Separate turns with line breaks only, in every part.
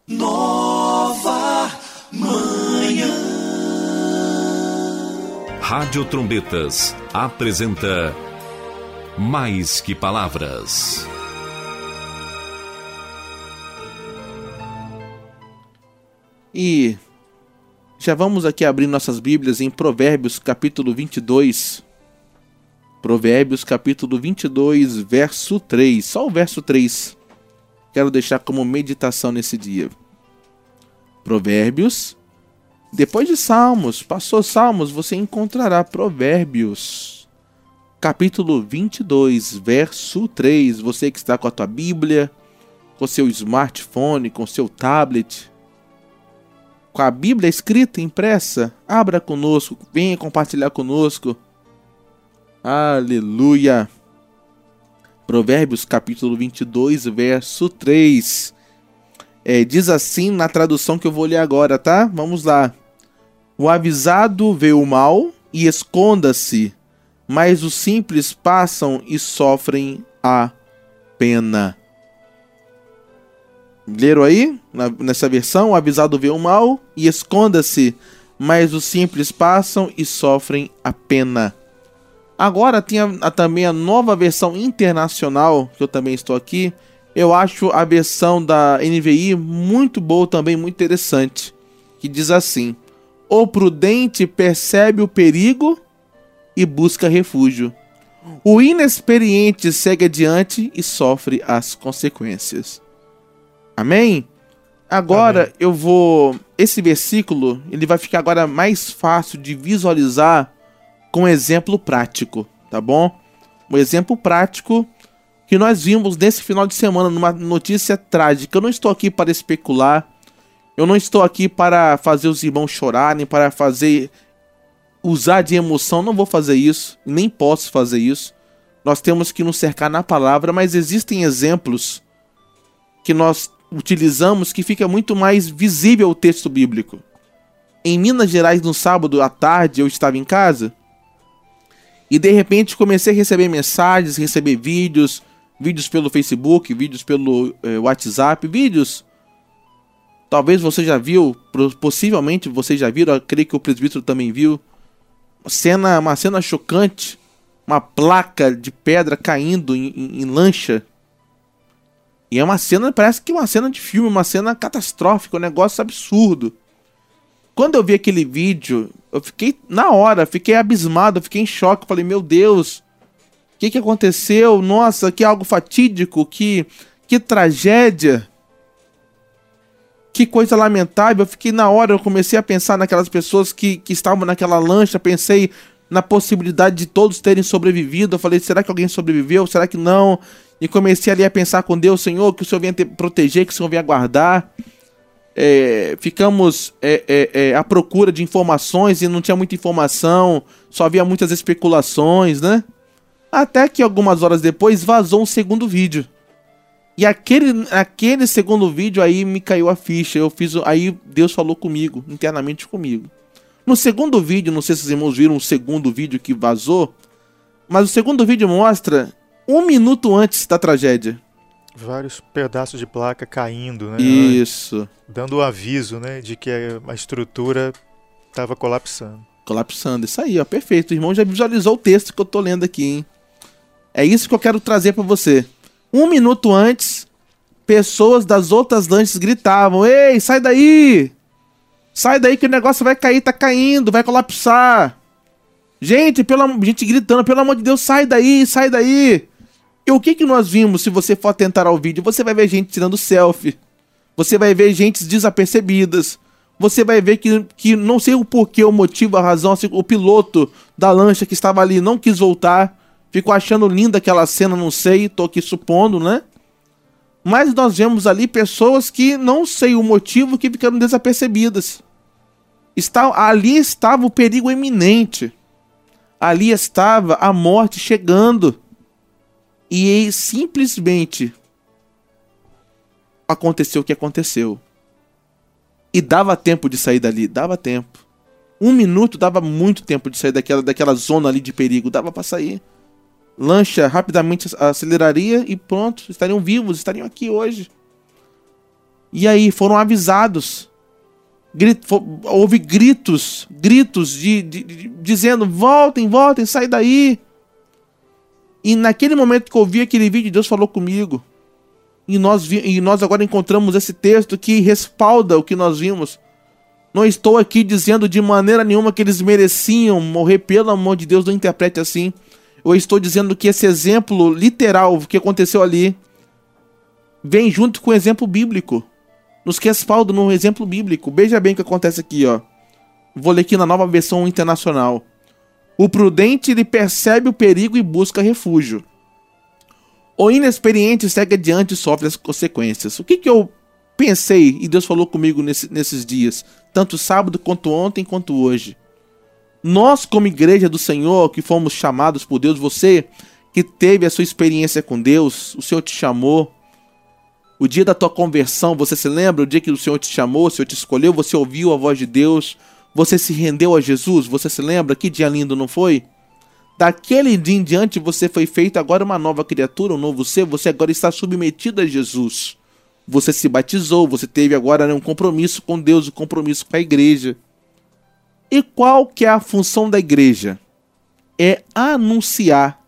Nova Manhã.
Rádio Trombetas apresenta Mais que Palavras.
E já vamos aqui abrir nossas Bíblias em Provérbios capítulo 22. Provérbios capítulo 22, verso 3. Só o verso 3. Quero deixar como meditação nesse dia. Provérbios. Depois de Salmos, passou Salmos, você encontrará Provérbios. Capítulo 22, verso 3. Você que está com a tua Bíblia, com seu smartphone, com seu tablet, com a Bíblia escrita, impressa, abra conosco, venha compartilhar conosco. Aleluia! Provérbios capítulo 22, verso 3. Diz assim na tradução que eu vou ler agora, tá? Vamos lá. O avisado vê o mal e esconda-se, mas os simples passam e sofrem a pena. Leram aí? Nessa versão, o avisado vê o mal e esconda-se, mas os simples passam e sofrem a pena. Agora tem também a nova versão internacional, que eu também estou aqui. Eu acho a versão da NVI muito boa também, muito interessante. Que diz assim: o prudente percebe o perigo e busca refúgio. O inexperiente segue adiante e sofre as consequências. Amém? Agora Amém. Eu vou... Esse versículo, ele vai ficar agora mais fácil de visualizar com um exemplo prático, tá bom? Um exemplo prático que nós vimos nesse final de semana, numa notícia trágica. Eu não estou aqui para especular, eu não estou aqui para fazer os irmãos chorarem, para usar de emoção, não vou fazer isso, nem posso fazer isso. Nós temos que nos cercar na palavra, mas existem exemplos que nós utilizamos que fica muito mais visível o texto bíblico. Em Minas Gerais, no sábado à tarde, eu estava em casa e de repente comecei a receber mensagens, receber vídeos pelo Facebook, vídeos pelo WhatsApp, vídeos. Talvez você já viu, possivelmente você já viu, eu creio que o presbítero também viu. Uma cena chocante, uma placa de pedra caindo em lancha. E é uma cena, parece que uma cena de filme, uma cena catastrófica, um negócio absurdo. Quando eu vi aquele vídeo, eu fiquei abismado, eu fiquei em choque. Falei, meu Deus, o que aconteceu? Nossa, que algo fatídico, que tragédia. Que coisa lamentável. Eu fiquei eu comecei a pensar naquelas pessoas que estavam naquela lancha, pensei na possibilidade de todos terem sobrevivido. Eu falei, será que alguém sobreviveu? Será que não? E comecei ali a pensar com Deus, Senhor, que o Senhor venha proteger, que o Senhor venha guardar. Ficamos à procura de informações e não tinha muita informação, só havia muitas especulações, né? Até que algumas horas depois vazou um segundo vídeo. E aquele segundo vídeo aí me caiu a ficha. Aí Deus falou comigo, internamente comigo. No segundo vídeo, não sei se os irmãos viram o segundo vídeo que vazou, mas o segundo vídeo mostra 1 minuto antes da tragédia.
Vários pedaços de placa caindo, né?
Isso.
Dando o aviso, né, de que a estrutura estava colapsando.
Colapsando, isso aí, ó, perfeito. O irmão já visualizou o texto que eu tô lendo aqui, hein? É isso que eu quero trazer para você. 1 minuto antes, pessoas das outras lanchas gritavam: ei, sai daí! Sai daí que o negócio vai cair, tá caindo, vai colapsar. Gente gritando, pelo amor de Deus, sai daí, sai daí. E o que nós vimos? Se você for atentar ao vídeo, você vai ver gente tirando selfie. Você vai ver gente desapercebidas. Você vai ver que não sei o porquê, o motivo, a razão, assim, o piloto da lancha que estava ali não quis voltar. Ficou achando linda aquela cena, não sei, tô aqui supondo, né? Mas nós vemos ali pessoas que não sei o motivo que ficaram desapercebidas. Ali estava o perigo iminente. Ali estava a morte chegando. E simplesmente aconteceu o que aconteceu. E dava tempo de sair dali, dava tempo. 1 minuto dava muito tempo de sair daquela zona ali de perigo, dava para sair. Lancha rapidamente aceleraria e pronto, estariam vivos, estariam aqui hoje. E aí foram avisados. Houve gritos dizendo: voltem, sai daí. E naquele momento que eu vi aquele vídeo, Deus falou comigo. E nós agora encontramos esse texto que respalda o que nós vimos. Não estou aqui dizendo de maneira nenhuma que eles mereciam morrer, pelo amor de Deus, não interprete assim. Eu estou dizendo que esse exemplo literal que aconteceu ali vem junto com o exemplo bíblico. Nos respalda no exemplo bíblico. Veja bem o que acontece aqui, ó. Vou ler aqui na Nova Versão Internacional. O prudente, ele percebe o perigo e busca refúgio. O inexperiente segue adiante e sofre as consequências. O que eu pensei e Deus falou comigo nesses dias, tanto sábado quanto ontem quanto hoje? Nós, como igreja do Senhor, que fomos chamados por Deus, você que teve a sua experiência com Deus, o Senhor te chamou, o dia da tua conversão, você se lembra? O dia que o Senhor te chamou, o Senhor te escolheu, você ouviu a voz de Deus, você se rendeu a Jesus, você se lembra? Que dia lindo, não foi? Daquele dia em diante você foi feito agora uma nova criatura, um novo ser, você agora está submetido a Jesus. Você se batizou, você teve agora um compromisso com Deus, um compromisso com a igreja. E qual que é a função da igreja? É anunciar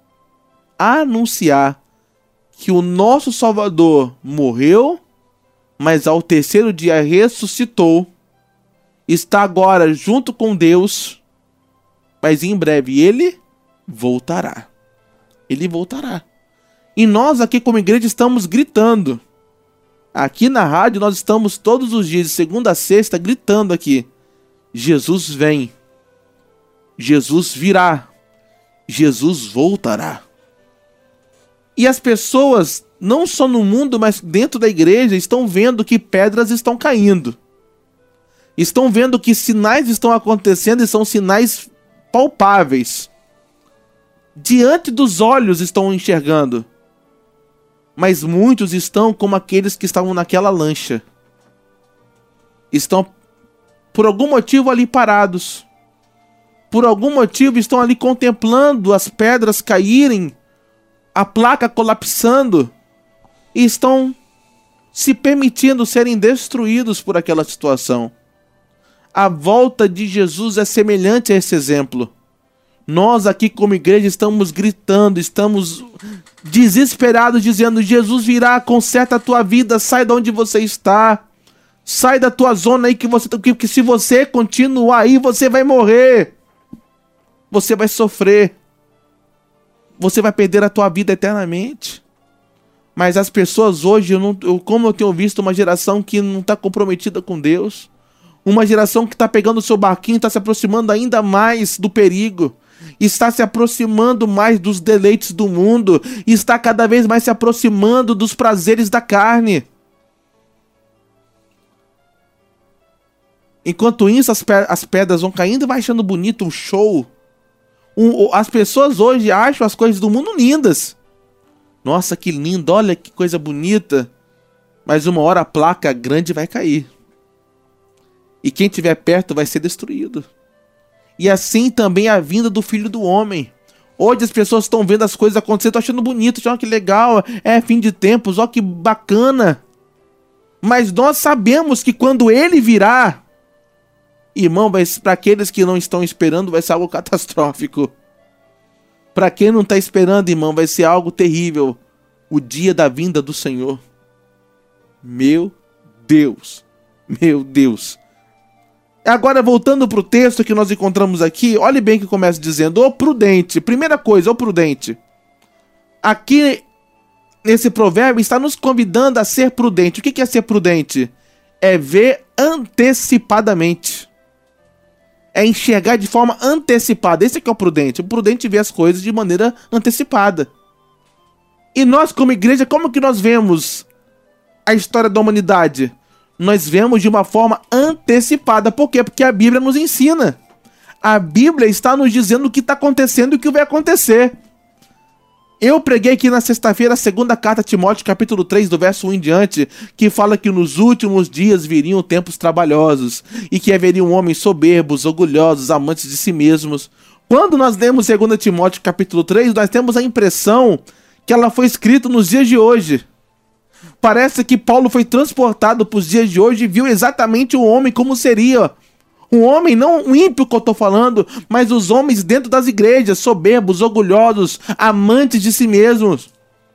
que o nosso Salvador morreu, mas ao terceiro dia ressuscitou, está agora junto com Deus, mas em breve ele voltará. Ele voltará. E nós aqui como igreja estamos gritando. Aqui na rádio nós estamos todos os dias, de segunda a sexta, gritando aqui: Jesus vem, Jesus virá, Jesus voltará. E as pessoas, não só no mundo, mas dentro da igreja, estão vendo que pedras estão caindo. Estão vendo que sinais estão acontecendo e são sinais palpáveis. Diante dos olhos estão enxergando. Mas muitos estão como aqueles que estavam naquela lancha. Estão, por algum motivo, ali parados. Por algum motivo, estão ali contemplando as pedras caírem, a placa colapsando, e estão se permitindo serem destruídos por aquela situação. A volta de Jesus é semelhante a esse exemplo. Nós aqui como igreja estamos gritando, estamos desesperados, dizendo: Jesus virá, conserta a tua vida, sai de onde você está, sai da tua zona aí que se você continuar aí, você vai morrer, você vai sofrer, você vai perder a tua vida eternamente. Mas as pessoas hoje, como eu tenho visto uma geração que não está comprometida com Deus, uma geração que está pegando o seu barquinho, está se aproximando ainda mais do perigo, está se aproximando mais dos deleites do mundo, está cada vez mais se aproximando dos prazeres da carne. Enquanto isso, as pedras vão caindo e vai achando bonito um show. As pessoas hoje acham as coisas do mundo lindas. Nossa, que lindo, olha que coisa bonita. Mas uma hora a placa grande vai cair. E quem estiver perto vai ser destruído. E assim também a vinda do Filho do Homem. Hoje as pessoas estão vendo as coisas acontecendo, estão achando bonito, olha que legal, é fim de tempos, olha que bacana. Mas nós sabemos que quando ele virá, irmão, para aqueles que não estão esperando, vai ser algo catastrófico. Para quem não está esperando, irmão, vai ser algo terrível. O dia da vinda do Senhor. Meu Deus. Meu Deus. Agora, voltando para o texto que nós encontramos aqui, olhe bem que começa dizendo: ô prudente. Primeira coisa, ô prudente. Aqui, nesse provérbio, está nos convidando a ser prudente. O que é ser prudente? É ver antecipadamente. É enxergar de forma antecipada. Esse aqui é o prudente. O prudente vê as coisas de maneira antecipada. E nós, como igreja, como que nós vemos a história da humanidade? Nós vemos de uma forma antecipada. Por quê? Porque a Bíblia nos ensina. A Bíblia está nos dizendo o que está acontecendo e o que vai acontecer. Eu preguei aqui na sexta-feira a segunda carta a Timóteo, capítulo 3, do verso 1 em diante, que fala que nos últimos dias viriam tempos trabalhosos e que haveriam homens soberbos, orgulhosos, amantes de si mesmos. Quando nós lemos 2 Timóteo, capítulo 3, nós temos a impressão que ela foi escrita nos dias de hoje. Parece que Paulo foi transportado para os dias de hoje e viu exatamente o homem como seria. Um homem, não um ímpio que eu estou falando, mas os homens dentro das igrejas, soberbos, orgulhosos, amantes de si mesmos.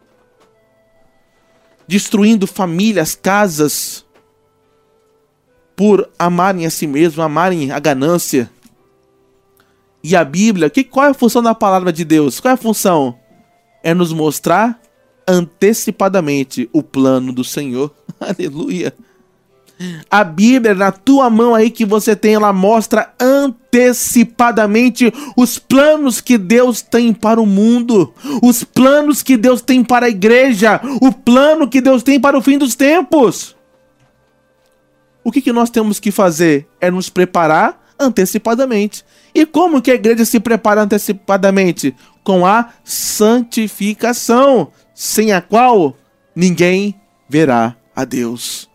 Destruindo famílias, casas, por amarem a si mesmos, amarem a ganância. E a Bíblia, qual é a função da palavra de Deus? Qual é a função? É nos mostrar antecipadamente o plano do Senhor. Aleluia. A Bíblia na tua mão aí que você tem, ela mostra antecipadamente os planos que Deus tem para o mundo, os planos que Deus tem para a igreja, o plano que Deus tem para o fim dos tempos. O que nós temos que fazer? É nos preparar antecipadamente. E como que a igreja se prepara antecipadamente? Com a santificação, sem a qual ninguém verá a Deus.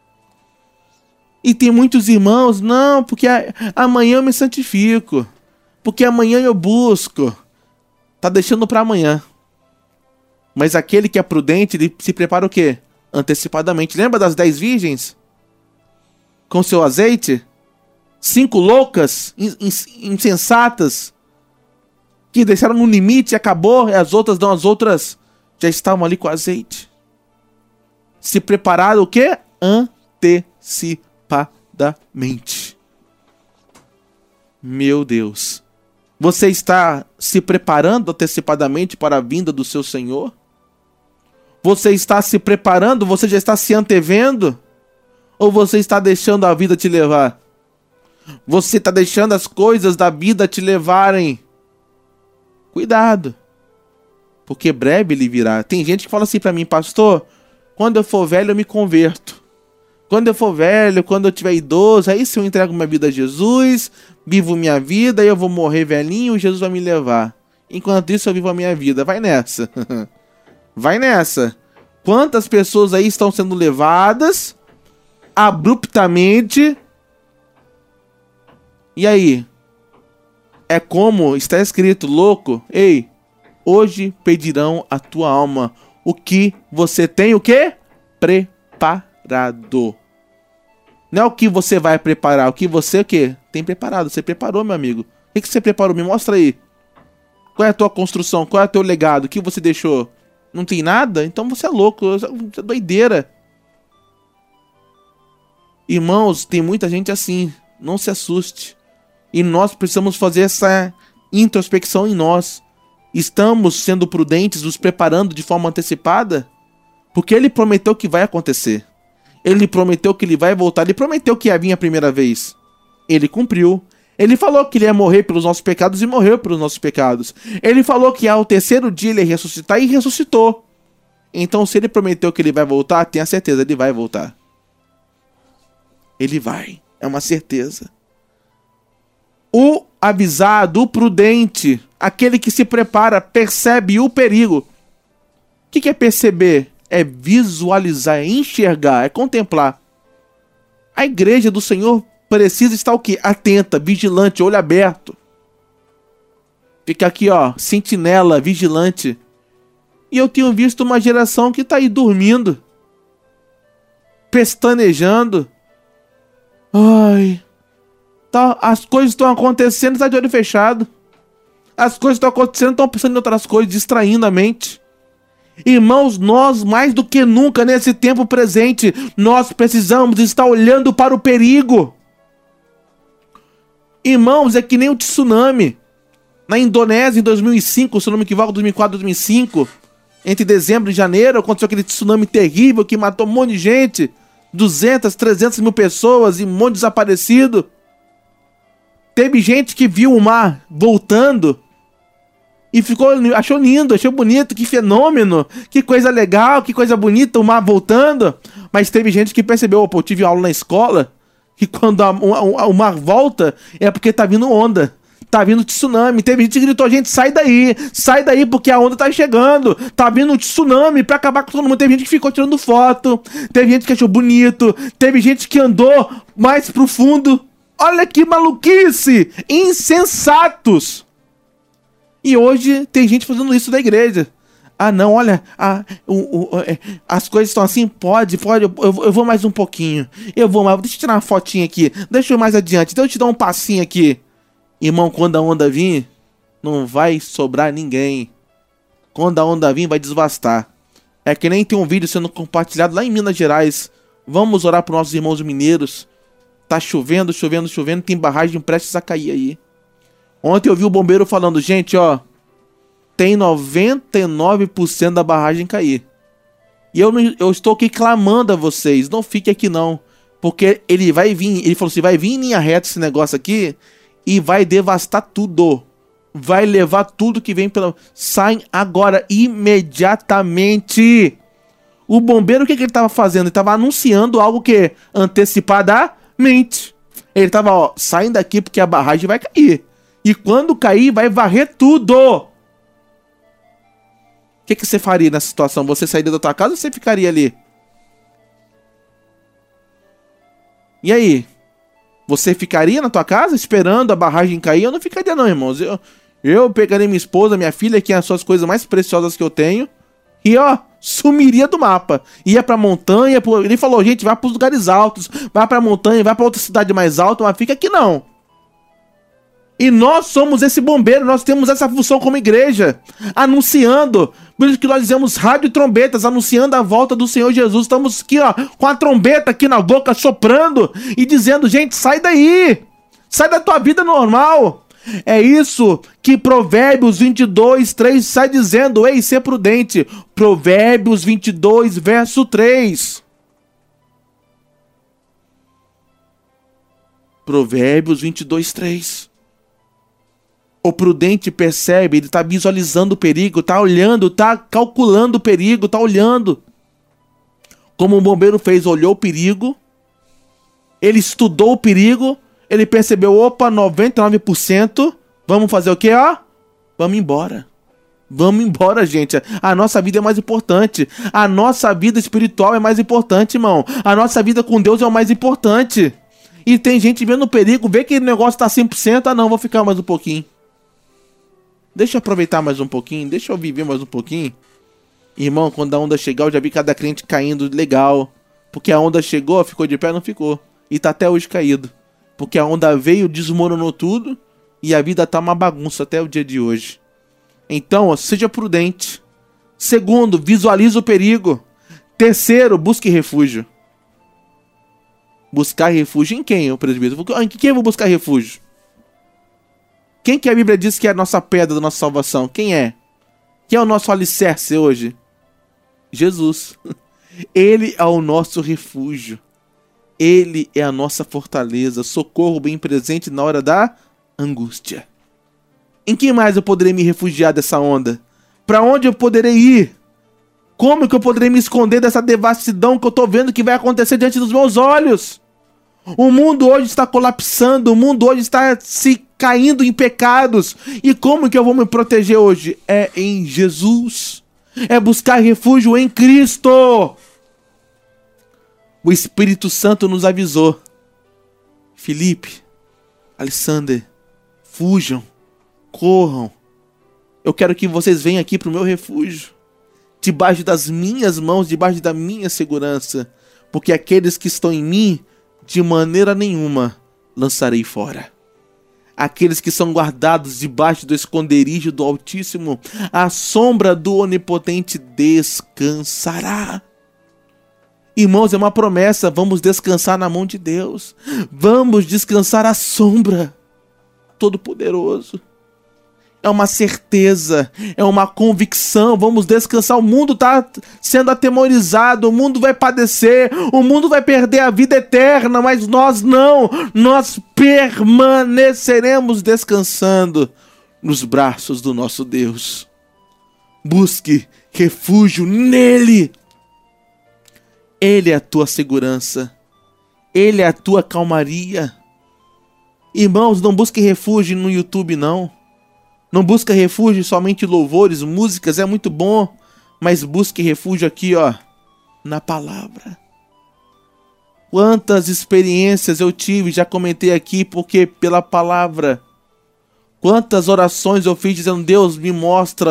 E tem muitos irmãos, não, porque amanhã eu me santifico, porque amanhã eu busco. Tá deixando para amanhã. Mas aquele que é prudente, ele se prepara o quê? Antecipadamente. Lembra das 10 virgens? Com seu azeite? 5 loucas, insensatas, que deixaram no limite e acabou, e as outras já estavam ali com azeite. Se prepararam o quê? Antecipadamente. Meu Deus. Você está se preparando antecipadamente para a vinda do seu Senhor? Você está se preparando? Você já está se antevendo? Ou você está deixando a vida te levar? Você está deixando as coisas da vida te levarem? Cuidado. Porque breve ele virá. Tem gente que fala assim para mim, pastor, quando eu for velho eu me converto. Quando eu for velho, quando eu tiver idoso, aí se eu entrego minha vida a Jesus, vivo minha vida, aí eu vou morrer velhinho, Jesus vai me levar. Enquanto isso eu vivo a minha vida. Vai nessa. Vai nessa. Quantas pessoas aí estão sendo levadas abruptamente? E aí? É como está escrito, louco, ei, hoje pedirão a tua alma o que você tem, o quê? Preparado. Não é o que você vai preparar, o que você o quê? Tem preparado. Você preparou, meu amigo. O que você preparou? Me mostra aí. Qual é a tua construção? Qual é o teu legado? O que você deixou? Não tem nada? Então você é louco, você é doideira. Irmãos, tem muita gente assim. Não se assuste. E nós precisamos fazer essa introspecção em nós. Estamos sendo prudentes, nos preparando de forma antecipada? Porque ele prometeu que vai acontecer. Ele prometeu que ele vai voltar. Ele prometeu que ia vir a primeira vez. Ele cumpriu. Ele falou que ele ia morrer pelos nossos pecados e morreu pelos nossos pecados. Ele falou que ao terceiro dia ele ia ressuscitar e ressuscitou. Então, se ele prometeu que ele vai voltar, tenha certeza, ele vai voltar. Ele vai. É uma certeza. O avisado, o prudente, aquele que se prepara, percebe o perigo. O que é perceber? É visualizar, é enxergar, é contemplar. A igreja do Senhor precisa estar o quê? Atenta, vigilante, olho aberto. Fica aqui, ó, sentinela, vigilante. E eu tenho visto uma geração que tá aí dormindo, pestanejando. Ai, tá, as coisas estão acontecendo, está de olho fechado. As coisas estão acontecendo, estão pensando em outras coisas, distraindo a mente. Irmãos, nós mais do que nunca nesse tempo presente, nós precisamos estar olhando para o perigo. Irmãos, é que nem o tsunami. Na Indonésia, em 2005, se não me equivoco, 2004, 2005, entre dezembro e janeiro, aconteceu aquele tsunami terrível que matou um monte de gente. 200, 300 mil pessoas e um monte de desaparecido. Teve gente que viu o mar voltando e achou lindo, achou bonito, que fenômeno, que coisa legal, que coisa bonita, o mar voltando. Mas teve gente que percebeu, eu tive aula na escola, que quando o mar volta é porque tá vindo onda, tá vindo tsunami. Teve gente que gritou, gente, sai daí porque a onda tá chegando, tá vindo um tsunami pra acabar com todo mundo. Teve gente que ficou tirando foto, teve gente que achou bonito, teve gente que andou mais pro fundo. Olha que maluquice, insensatos. E hoje tem gente fazendo isso na igreja. Ah, não, olha, as coisas estão assim, pode, eu vou mais um pouquinho. Deixa eu tirar uma fotinha aqui, deixa eu ir mais adiante, deixa eu te dar um passinho aqui. Irmão, quando a onda vir, não vai sobrar ninguém. Quando a onda vir, vai desvastar. É que nem tem um vídeo sendo compartilhado lá em Minas Gerais. Vamos orar para nossos irmãos mineiros. Tá chovendo, tem barragem prestes a cair aí. Ontem eu vi o bombeiro falando, gente, ó, tem 99% da barragem cair. E eu estou aqui clamando a vocês, não fique aqui não. Porque ele vai vir, ele falou assim, vai vir em linha reta esse negócio aqui e vai devastar tudo. Vai levar tudo que vem pela... Saem agora, imediatamente. O bombeiro, o que ele estava fazendo? Ele estava anunciando algo que antecipadamente. Ele estava, ó, saindo daqui porque a barragem vai cair. E quando cair, vai varrer tudo. O que você faria nessa situação? Você sairia da tua casa ou você ficaria ali? E aí? Você ficaria na tua casa esperando a barragem cair? Eu não ficaria não, irmãos. Eu pegaria minha esposa, minha filha, que é as suas coisas mais preciosas que eu tenho, e ó, sumiria do mapa. Ia pra montanha, ele falou, gente, vai pros lugares altos, vai pra montanha, vai pra outra cidade mais alta, mas fica aqui não. E nós somos esse bombeiro, nós temos essa função como igreja, anunciando. Por isso que nós dizemos rádio trombetas, anunciando a volta do Senhor Jesus. Estamos aqui, ó, com a trombeta aqui na boca, soprando e dizendo, gente, sai daí. Sai da tua vida normal. É isso que Provérbios 22:3 sai dizendo, ei, ser prudente. Provérbios 22, verso 3. Provérbios 22:3. O prudente percebe, ele está visualizando o perigo, está olhando, está calculando o perigo, está olhando. Como o bombeiro fez, olhou o perigo, ele estudou o perigo, ele percebeu, opa, 99%, vamos fazer o quê, ó? Vamos embora. Vamos embora, gente. A nossa vida é mais importante. A nossa vida espiritual é mais importante, irmão. A nossa vida com Deus é o mais importante. E tem gente vendo o perigo, vê que o negócio está 100%, ah não, vou ficar mais um pouquinho. Deixa eu aproveitar mais um pouquinho, deixa eu viver mais um pouquinho. Irmão, quando a onda chegar, eu já vi cada crente caindo legal. Porque a onda chegou, ficou de pé, não ficou. E tá até hoje caído. Porque a onda veio, desmoronou tudo. E a vida tá uma bagunça até o dia de hoje. Então, ó, seja prudente. Segundo, visualize o perigo. Terceiro, busque refúgio. Buscar refúgio em quem, o presbítero? Em quem eu vou buscar refúgio? Quem que a Bíblia diz que é a nossa pedra da nossa salvação? Quem é? Quem é o nosso alicerce hoje? Jesus. Ele é o nosso refúgio. Ele é a nossa fortaleza, socorro bem presente na hora da angústia. Em quem mais eu poderei me refugiar dessa onda? Para onde eu poderei ir? Como que eu poderei me esconder dessa devastidão que eu tô vendo que vai acontecer diante dos meus olhos? O mundo hoje está colapsando, o mundo hoje está se caindo em pecados. E como que eu vou me proteger hoje? É em Jesus. É buscar refúgio em Cristo. O Espírito Santo nos avisou. Felipe, Alexander, fujam, corram. Eu quero que vocês venham aqui para o meu refúgio. Debaixo das minhas mãos, debaixo da minha segurança. Porque aqueles que estão em mim, de maneira nenhuma lançarei fora. Aqueles que são guardados debaixo do esconderijo do Altíssimo, a sombra do Onipotente descansará. Irmãos, é uma promessa, vamos descansar na mão de Deus. Vamos descansar à sombra Todo-Poderoso. É uma certeza, é uma convicção, vamos descansar. O mundo está sendo atemorizado, o mundo vai padecer, o mundo vai perder a vida eterna, mas nós não, nós permaneceremos descansando nos braços do nosso Deus. Busque refúgio nele. Ele é a tua segurança, ele é a tua calmaria. Irmãos, não busque refúgio no YouTube não. Não busca refúgio somente louvores, músicas, é muito bom. Mas busque refúgio aqui, ó, na palavra. Quantas experiências eu tive, já comentei aqui, porque pela palavra. Quantas orações eu fiz dizendo, Deus me mostra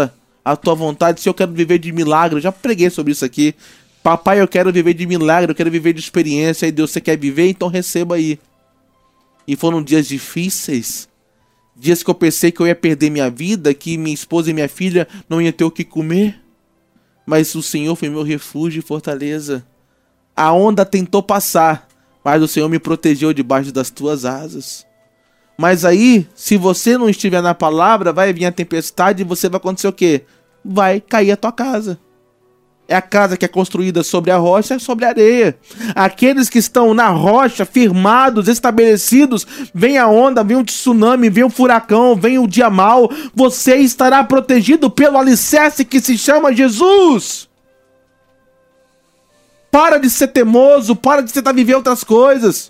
a tua vontade, se eu quero viver de milagre. Eu já preguei sobre isso aqui. Papai, eu quero viver de milagre, eu quero viver de experiência. E Deus, você quer viver? Então receba aí. E foram dias difíceis. Dias que eu pensei que eu ia perder minha vida, que minha esposa e minha filha não iam ter o que comer. Mas o Senhor foi meu refúgio e fortaleza. A onda tentou passar, mas o Senhor me protegeu debaixo das tuas asas. Mas aí, se você não estiver na palavra, vai vir a tempestade e você vai acontecer o quê? Vai cair a tua casa. É a casa que é construída sobre a rocha e sobre a areia. Aqueles que estão na rocha, firmados, estabelecidos, vem a onda, vem o tsunami, vem o furacão, vem o dia mau. Você estará protegido pelo alicerce que se chama Jesus. Para de ser teimoso, para de tentar viver outras coisas.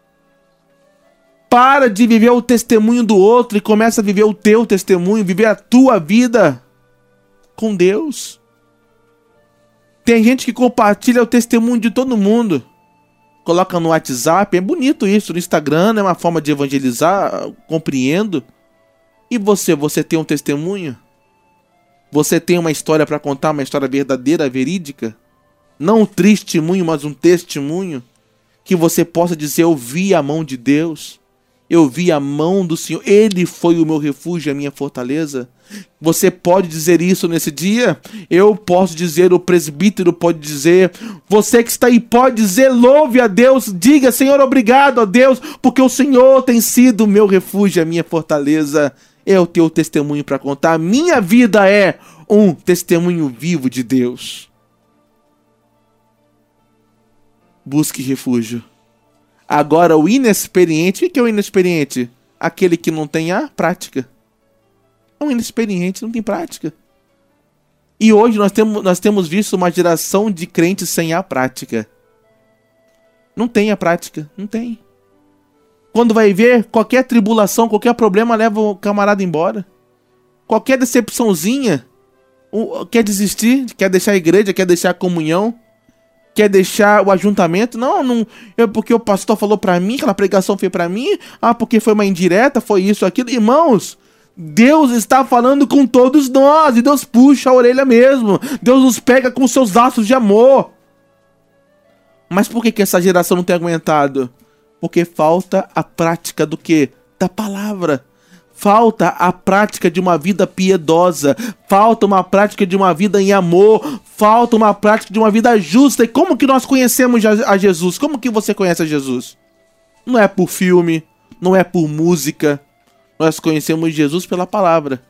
Para de viver o testemunho do outro e começa a viver o teu testemunho, viver a tua vida com Deus. Tem gente que compartilha o testemunho de todo mundo. Coloca no WhatsApp, é bonito isso, no Instagram, é uma forma de evangelizar, compreendo. E você tem um testemunho? Você tem uma história para contar, uma história verdadeira, verídica? Não um testemunho, mas um testemunho que você possa dizer, eu vi a mão de Deus. Eu vi a mão do Senhor, Ele foi o meu refúgio, a minha fortaleza. Você pode dizer isso nesse dia? Eu posso dizer, o presbítero pode dizer, você que está aí pode dizer, louve a Deus, diga, Senhor, obrigado a Deus, porque o Senhor tem sido o meu refúgio, a minha fortaleza. É o teu testemunho para contar. A minha vida é um testemunho vivo de Deus. Busque refúgio. Agora, o inexperiente, o que é o inexperiente? Aquele que não tem a prática. É um inexperiente, não tem prática. E hoje nós temos visto uma geração de crentes sem a prática. Não tem a prática, não tem. Quando vai ver, qualquer tribulação, qualquer problema leva o camarada embora. Qualquer decepçãozinha, quer desistir, quer deixar a igreja, quer deixar a comunhão. Quer deixar o ajuntamento? Não, porque o pastor falou pra mim, aquela pregação foi pra mim, porque foi uma indireta, foi isso, aquilo. Irmãos, Deus está falando com todos nós, e Deus puxa a orelha mesmo. Deus nos pega com seus laços de amor. Mas por que essa geração não tem aguentado? Porque falta a prática do quê? Da palavra. Falta a prática de uma vida piedosa. Falta uma prática de uma vida em amor. Falta uma prática de uma vida justa. E como que nós conhecemos a Jesus? Como que você conhece a Jesus? Não é por filme, não é por música. Nós conhecemos Jesus pela palavra.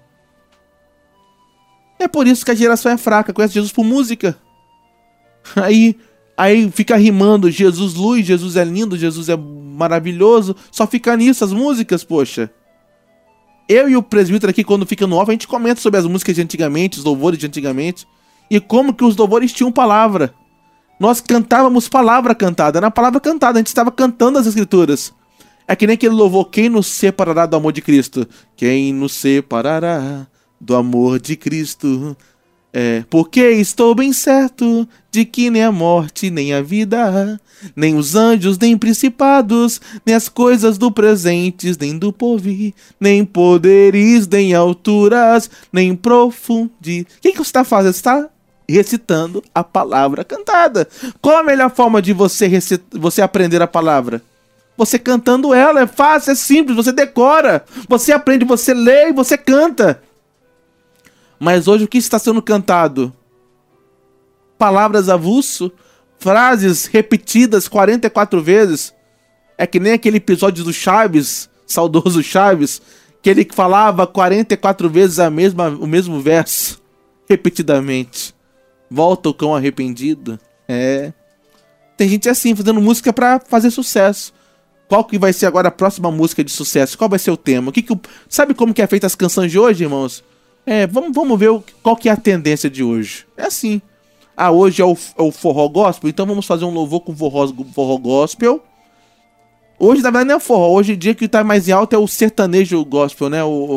É por isso que a geração é fraca. Conhece Jesus por música. Aí fica rimando. Jesus luz, Jesus é lindo, Jesus é maravilhoso. Só fica nisso as músicas, poxa. Eu e o presbítero aqui, quando fica no off, a gente comenta sobre as músicas de antigamente, os louvores de antigamente, e como que os louvores tinham palavra. Nós cantávamos palavra cantada, na palavra cantada, a gente estava cantando as escrituras. É que nem aquele louvor, quem nos separará do amor de Cristo? Quem nos separará do amor de Cristo? Porque estou bem certo de que nem a morte, nem a vida, nem os anjos, nem principados, nem as coisas do presente, nem do porvir, nem poderes, nem alturas, nem profundidade. O que você está fazendo? Você está recitando a palavra cantada. Qual a melhor forma de você aprender a palavra? Você cantando ela, é fácil, é simples, você decora, você aprende, você lê e você canta. Mas hoje o que está sendo cantado? Palavras avulso, frases repetidas 44 vezes. É que nem aquele episódio do Chaves, saudoso Chaves, que ele falava 44 vezes o mesmo verso, repetidamente. Volta o cão arrependido. Tem gente assim, fazendo música para fazer sucesso. Qual que vai ser agora a próxima música de sucesso? Qual vai ser o tema? Sabe como que é feita as canções de hoje, irmãos? Vamos ver qual que é a tendência de hoje. É assim. Hoje é o forró gospel, então vamos fazer um louvor com forró gospel. Hoje, na verdade, não é forró. Hoje em dia, que tá mais em alta é o sertanejo gospel, né?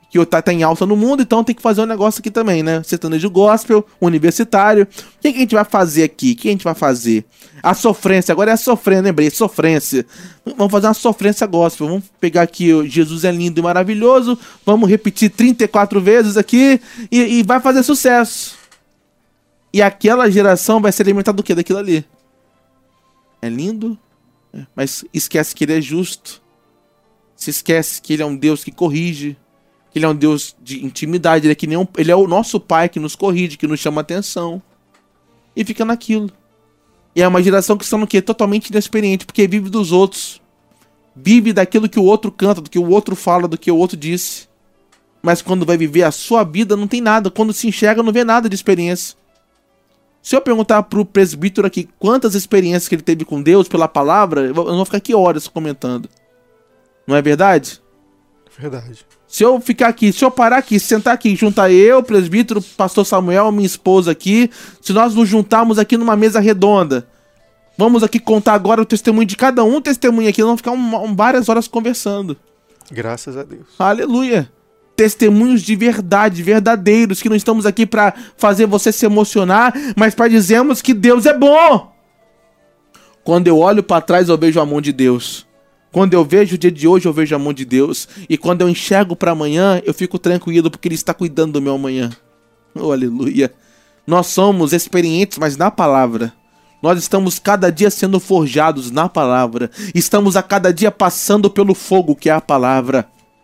que tá em alta no mundo, então tem que fazer um negócio aqui também, né? Sertanejo gospel, universitário. O que a gente vai fazer aqui? O que a gente vai fazer? A sofrência, agora é a sofrência, lembrei, sofrência. Vamos fazer uma sofrência gospel. Vamos pegar aqui o Jesus é lindo e maravilhoso, vamos repetir 34 vezes aqui e vai fazer sucesso. E aquela geração vai se alimentar do quê? Daquilo ali. É lindo, mas esquece que ele é justo. Se esquece que ele é um Deus que corrige, que ele é um Deus de intimidade, ele é, que nem ele é o nosso pai que nos corrige, que nos chama atenção. E fica naquilo. E é uma geração que são o quê? Totalmente inexperiente, porque vive dos outros. Vive daquilo que o outro canta, do que o outro fala, do que o outro disse. Mas quando vai viver a sua vida, não tem nada. Quando se enxerga, não vê nada de experiência. Se eu perguntar pro presbítero aqui quantas experiências que ele teve com Deus pela palavra, eu vou ficar aqui horas comentando. Não é verdade?
Verdade.
Se eu ficar aqui, se eu parar aqui, sentar aqui, juntar eu, presbítero, pastor Samuel, minha esposa aqui, se nós nos juntarmos aqui numa mesa redonda, vamos aqui contar agora o testemunho de cada um testemunho aqui, nós vamos ficar várias horas conversando.
Graças a Deus.
Aleluia. Testemunhos de verdade, verdadeiros, que não estamos aqui para fazer você se emocionar, mas para dizermos que Deus é bom. Quando eu olho para trás, eu vejo a mão de Deus. Quando eu vejo o dia de hoje, eu vejo a mão de Deus. E quando eu enxergo para amanhã, eu fico tranquilo, porque Ele está cuidando do meu amanhã. Oh, aleluia. Nós somos experientes, mas na palavra. Nós estamos cada dia sendo forjados na palavra. Estamos a cada dia passando pelo fogo, que é a palavra.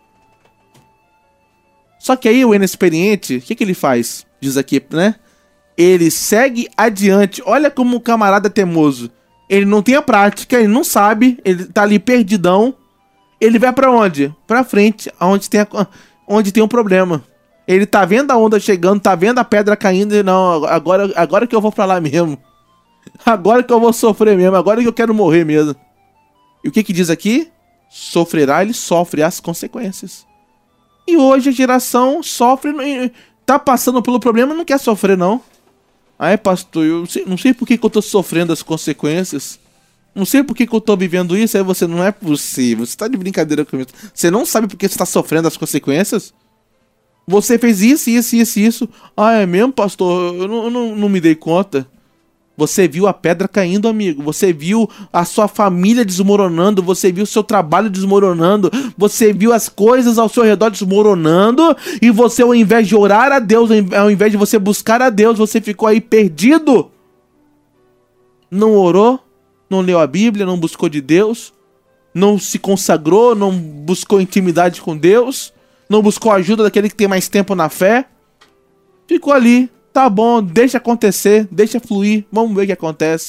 Só que aí o inexperiente, o que ele faz? Diz aqui, né? Ele segue adiante. Olha como o camarada é teimoso. Ele não tem a prática, ele não sabe, ele tá ali perdidão. Ele vai pra onde? Pra frente, onde tem um problema. Ele tá vendo a onda chegando, tá vendo a pedra caindo e não, agora que eu vou pra lá mesmo. Agora que eu vou sofrer mesmo, agora que eu quero morrer mesmo. E o que diz aqui? Sofrerá, ele sofre as consequências. E hoje a geração sofre, tá passando pelo problema e não quer sofrer, não. Aí, pastor, eu não sei por que eu tô sofrendo as consequências. Não sei por que eu tô vivendo isso. Aí você, não é possível. Você tá de brincadeira comigo. Você não sabe por que você tá sofrendo as consequências? Você fez isso. Ah, é mesmo, pastor? Eu não me dei conta. Você viu a pedra caindo, amigo. Você viu a sua família desmoronando. Você viu o seu trabalho desmoronando. Você viu as coisas ao seu redor desmoronando. E você, ao invés de orar a Deus, ao invés de você buscar a Deus, você ficou aí perdido. Não orou, não leu a Bíblia, não buscou de Deus. Não se consagrou, não buscou intimidade com Deus. Não buscou a ajuda daquele que tem mais tempo na fé. Ficou ali. Tá bom, deixa acontecer, deixa fluir, vamos ver o que acontece.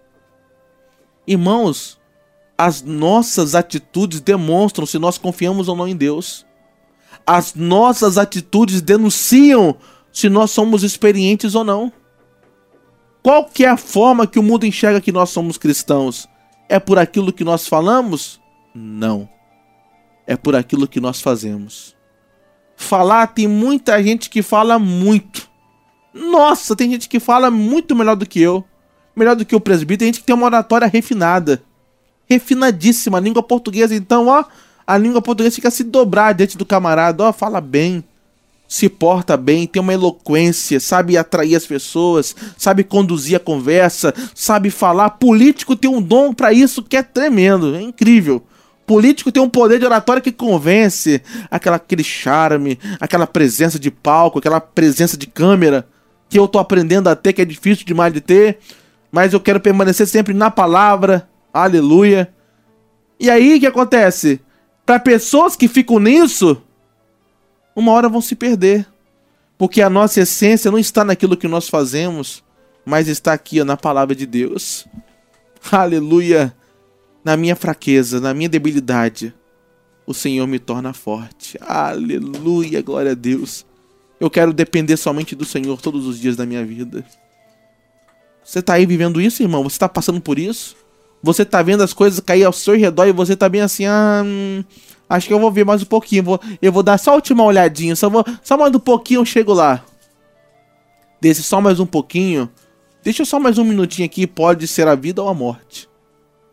Irmãos, as nossas atitudes demonstram se nós confiamos ou não em Deus. As nossas atitudes denunciam se nós somos experientes ou não. Qual que é a forma que o mundo enxerga que nós somos cristãos? É por aquilo que nós falamos? Não. É por aquilo que nós fazemos. Falar, tem muita gente que fala muito. Nossa, tem gente que fala muito melhor do que eu. Melhor do que o presbítero. Tem gente que tem uma oratória refinada. Refinadíssima. A língua portuguesa, então, ó. A língua portuguesa fica a se dobrar diante do camarada. Ó, fala bem. Se porta bem. Tem uma eloquência. Sabe atrair as pessoas. Sabe conduzir a conversa. Sabe falar. Político tem um dom pra isso que é tremendo. É incrível. Político tem um poder de oratória que convence. Aquele charme. Aquela presença de palco. Aquela presença de câmera. Que eu tô aprendendo a ter, que é difícil demais de ter, mas eu quero permanecer sempre na palavra, aleluia. E aí, o que acontece? Para pessoas que ficam nisso, uma hora vão se perder, porque a nossa essência não está naquilo que nós fazemos, mas está aqui, ó, na palavra de Deus, aleluia. Na minha fraqueza, na minha debilidade, o Senhor me torna forte, aleluia, glória a Deus. Eu quero depender somente do Senhor todos os dias da minha vida. Você tá aí vivendo isso, irmão? Você tá passando por isso? Você tá vendo as coisas cair ao seu redor e você tá bem assim, acho que eu vou ver mais um pouquinho. Eu vou dar só a última olhadinha, só mais um pouquinho eu chego lá. Desse só mais um pouquinho, deixa só mais um minutinho aqui, pode ser a vida ou a morte.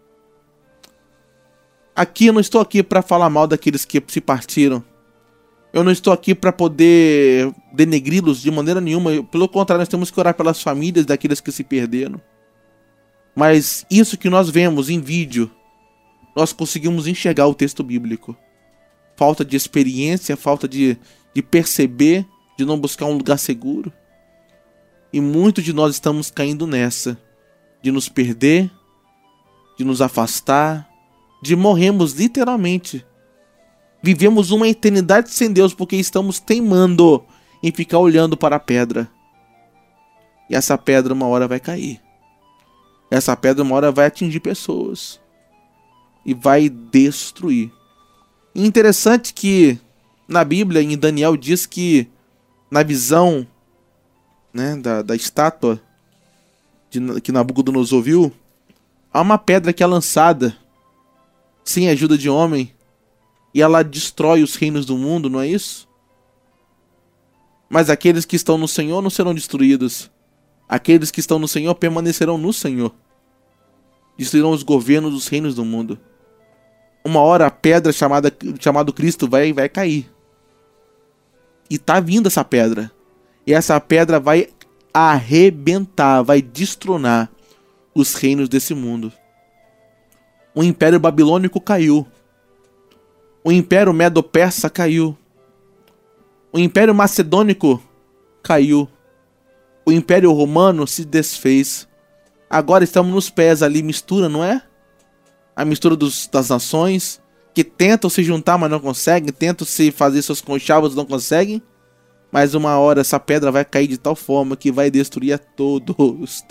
Aqui eu não estou aqui para falar mal daqueles que se partiram. Eu não estou aqui para poder denegri-los de maneira nenhuma. Pelo contrário, nós temos que orar pelas famílias daqueles que se perderam. Mas isso que nós vemos em vídeo, nós conseguimos enxergar o texto bíblico. Falta de experiência, falta de perceber, de não buscar um lugar seguro. E muitos de nós estamos caindo nessa, de nos perder, de nos afastar, de morrermos literalmente. Vivemos uma eternidade sem Deus porque estamos teimando em ficar olhando para a pedra. E essa pedra uma hora vai cair. Essa pedra uma hora vai atingir pessoas e vai destruir. E interessante que na Bíblia, em Daniel, diz que na visão, né, da estátua que Nabucodonosor viu, há uma pedra que é lançada sem a ajuda de homem e ela destrói os reinos do mundo, não é isso? Mas aqueles que estão no Senhor não serão destruídos. Aqueles que estão no Senhor permanecerão no Senhor. Destruirão os governos dos reinos do mundo. Uma hora a pedra chamado Cristo vai cair. E tá vindo essa pedra. E essa pedra vai arrebentar, vai destronar os reinos desse mundo. O Império Babilônico caiu. O Império Medo-Persa caiu. O Império Macedônico caiu. O Império Romano se desfez. Agora estamos nos pés ali, mistura, não é? A mistura das nações que tentam se juntar, mas não conseguem. Tentam se fazer seus conchavos, não conseguem. Mas uma hora essa pedra vai cair de tal forma que vai destruir a todos.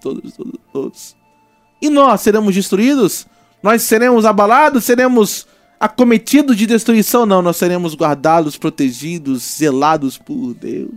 E nós seremos destruídos? Nós seremos abalados? Seremos acometidos de destruição? Não, nós seremos guardados, protegidos, zelados por Deus.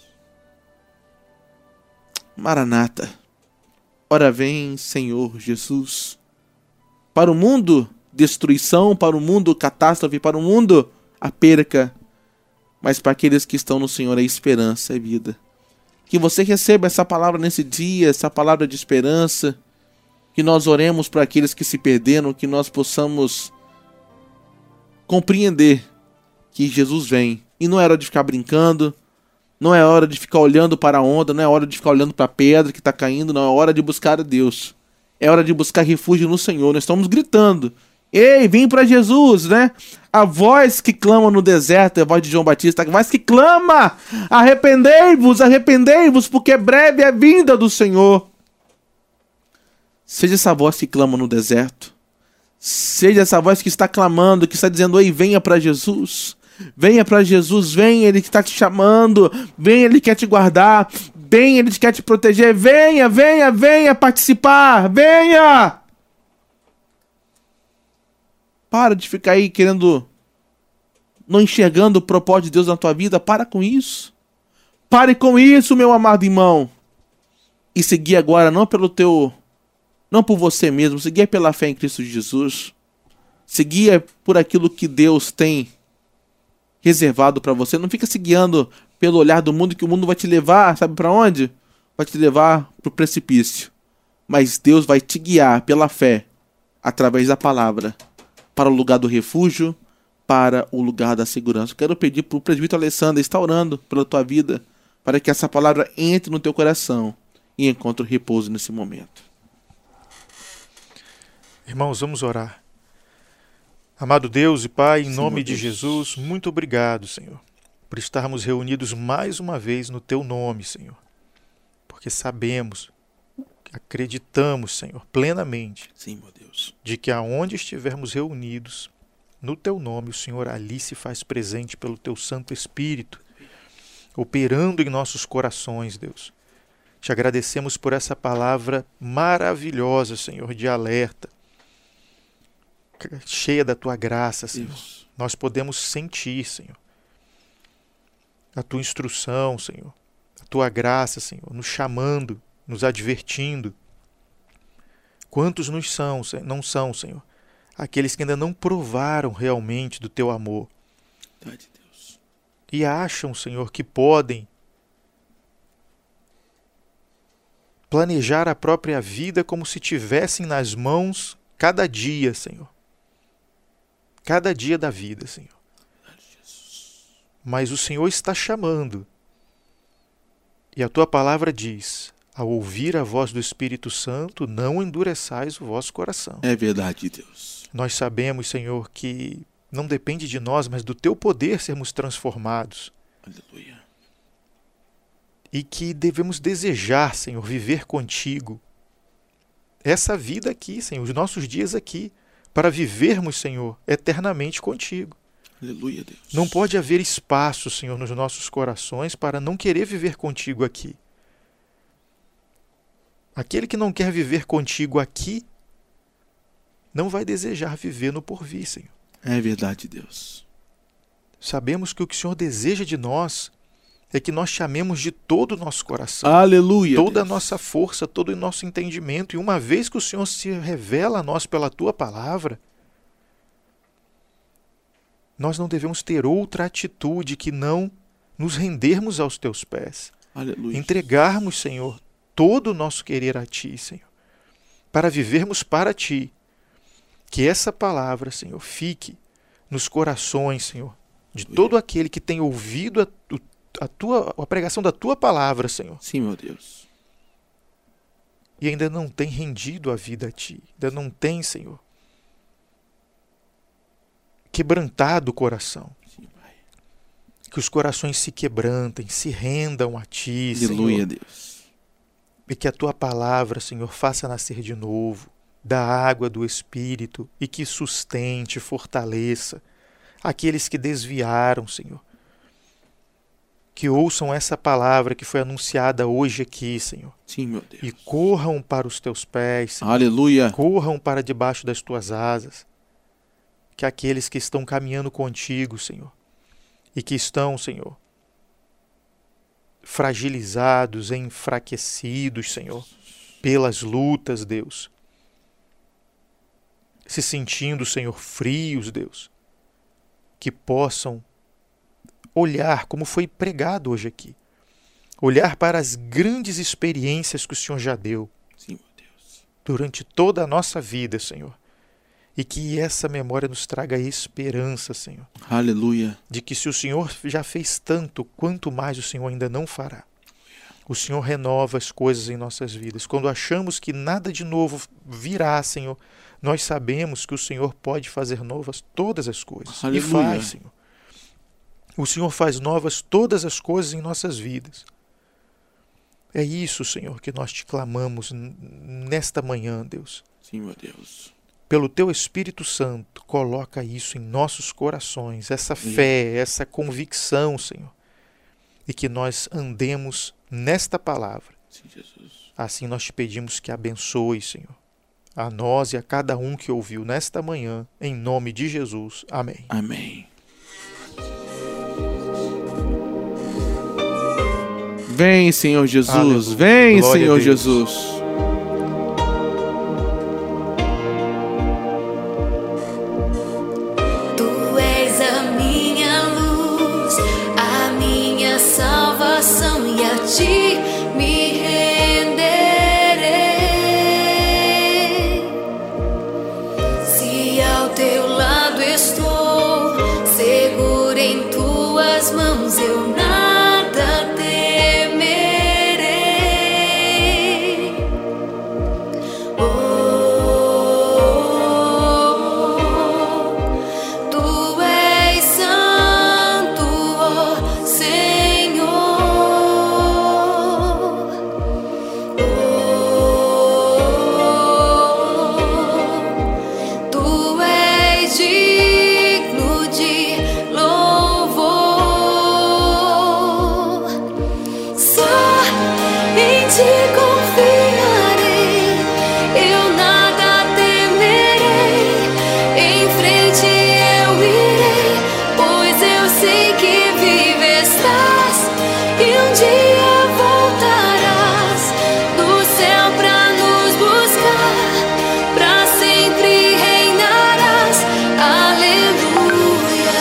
Maranata. Ora vem, Senhor Jesus. Para o mundo, destruição. Para o mundo, catástrofe. Para o mundo, a perca. Mas para aqueles que estão no Senhor, a esperança é vida. Que você receba essa palavra nesse dia, essa palavra de esperança. Que nós oremos para aqueles que se perderam, que nós possamos compreender que Jesus vem. E não é hora de ficar brincando, não é hora de ficar olhando para a onda, não é hora de ficar olhando para a pedra que está caindo, não é hora de buscar a Deus. É hora de buscar refúgio no Senhor. Nós estamos gritando: ei, vem para Jesus, né? A voz que clama no deserto é a voz de João Batista, a voz que clama: arrependei-vos, arrependei-vos, porque breve é a vinda do Senhor. Seja essa voz que clama no deserto. Seja essa voz que está clamando, que está dizendo: ei, venha para Jesus. Venha para Jesus, vem, Ele que está te chamando. Vem, Ele quer te guardar. Vem, Ele quer te proteger. Venha, venha, venha participar. Venha! Para de ficar aí querendo, não enxergando o propósito de Deus na tua vida. Para com isso. Pare com isso, meu amado irmão. E seguir agora não por você mesmo, seguir pela fé em Cristo Jesus. Seguir por aquilo que Deus tem reservado para você. Não fica se guiando pelo olhar do mundo, que o mundo vai te levar, sabe para onde? Vai te levar para o precipício. Mas Deus vai te guiar pela fé, através da palavra, para o lugar do refúgio, para o lugar da segurança. Eu quero pedir para o presbítero Alessandro estar orando pela tua vida, para que essa palavra entre no teu coração e encontre repouso nesse momento.
Irmãos, vamos orar. Amado Deus e Pai, em
Sim,
nome de
Deus.
Jesus, muito obrigado, Senhor, por estarmos reunidos mais uma vez no Teu nome, Senhor. Porque sabemos, acreditamos, Senhor, plenamente,
Sim, meu Deus.
de que aonde estivermos reunidos, no Teu nome, o Senhor ali se faz presente pelo Teu Santo Espírito, operando em nossos corações, Deus. Te agradecemos por essa palavra maravilhosa, Senhor, de alerta, cheia da Tua graça, Senhor.
Deus.
Nós podemos sentir, Senhor, a Tua instrução, Senhor, a Tua graça, Senhor, nos chamando, nos advertindo. Quantos não são, Senhor, aqueles que ainda não provaram realmente do Teu amor
Verdade, Deus.
e acham, Senhor, que podem planejar a própria vida como se tivessem nas mãos cada dia, Senhor. Cada dia da vida, Senhor. mas o Senhor está chamando. E a tua palavra diz: ao ouvir a voz do Espírito Santo, não endureçais o vosso coração.
É verdade, Deus.
Nós sabemos, Senhor, que não depende de nós, mas do teu poder sermos transformados.
Aleluia.
E que devemos desejar, Senhor, viver contigo essa vida aqui, Senhor, os nossos dias aqui, para vivermos, Senhor, eternamente contigo.
Aleluia, Deus.
Não pode haver espaço, Senhor, nos nossos corações para não querer viver contigo aqui. Aquele que não quer viver contigo aqui, não vai desejar viver no porvir, Senhor.
É verdade, Deus.
Sabemos que o que o Senhor deseja de nós é que nós chamemos de todo o nosso coração.
Aleluia,
toda
Deus.
a nossa força, todo o nosso entendimento. E uma vez que o Senhor se revela a nós pela tua palavra, nós não devemos ter outra atitude que não nos rendermos aos teus pés.
Aleluia.
Entregarmos, Senhor, todo o nosso querer a ti, Senhor, para vivermos para ti. Que essa palavra, Senhor, fique nos corações, Senhor, de todo aquele que tem ouvido a pregação da tua palavra, Senhor.
Sim, meu Deus.
E ainda não tem rendido a vida a ti. Ainda não tem, Senhor, quebrantado o coração.
Sim, Pai.
Que os corações se quebrantem, se rendam a ti,
Aleluia,
Senhor.
Deus.
E que a tua palavra, Senhor, faça nascer de novo da água do Espírito e que sustente, fortaleça aqueles que desviaram, Senhor. Que ouçam essa palavra que foi anunciada hoje aqui, Senhor.
Sim, meu Deus.
E corram para os teus pés, Senhor.
Aleluia.
Corram para debaixo das tuas asas. Que aqueles que estão caminhando contigo, Senhor, e que estão, Senhor, fragilizados, enfraquecidos, Senhor, pelas lutas, Deus, se sentindo, Senhor, frios, Deus, que possam olhar, como foi pregado hoje aqui, olhar para as grandes experiências que o Senhor já deu.
Sim, meu Deus.
Durante toda a nossa vida, Senhor. E que essa memória nos traga esperança, Senhor.
Aleluia.
De que se o Senhor já fez tanto, quanto mais o Senhor ainda não fará. O Senhor renova as coisas em nossas vidas. Quando achamos que nada de novo virá, Senhor, nós sabemos que o Senhor pode fazer novas todas as coisas.
Aleluia.
E faz, Senhor. O Senhor faz novas todas as coisas em nossas vidas. É isso, Senhor, que nós te clamamos nesta manhã, Deus.
Sim, meu Deus.
Pelo teu Espírito Santo, coloca isso em nossos corações, essa fé, essa convicção, Senhor. E que nós andemos nesta palavra.
Sim, Jesus.
Assim nós te pedimos que abençoe, Senhor, a nós e a cada um que ouviu nesta manhã, em nome de Jesus. Amém.
Amém. Vem, Senhor Jesus.
Aleluia.
Vem,
Glória a
Senhor
Deus.
Jesus.
Tu és a minha luz, a minha salvação, e a ti me renderei. Se ao teu lado estou, seguro em tuas mãos, eu nada temerei. Tu és santo, ó Senhor. Tu és digno de louvor. Só em ti confiarei, eu nada temerei. Em frente eu irei, pois eu sei que vive estás e um dia voltarás do céu pra nos buscar, pra sempre reinarás. Aleluia.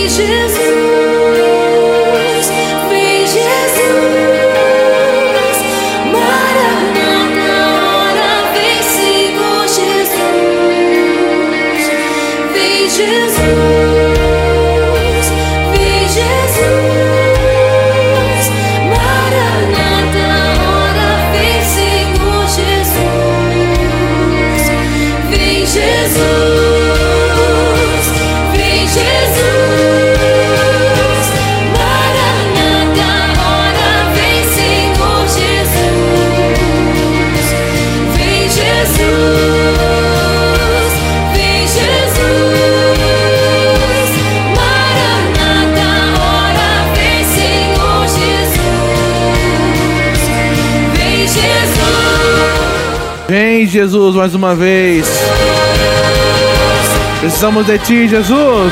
Vem, Jesus, mais uma vez. Precisamos de Ti, Jesus.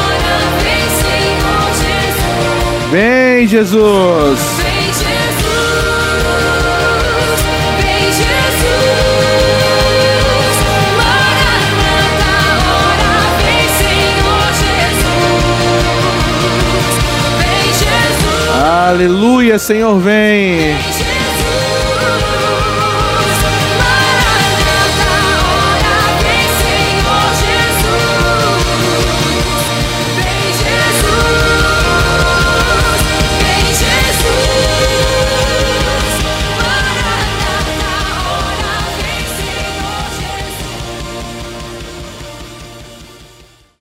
Vem, Jesus. Aleluia, Senhor, vem.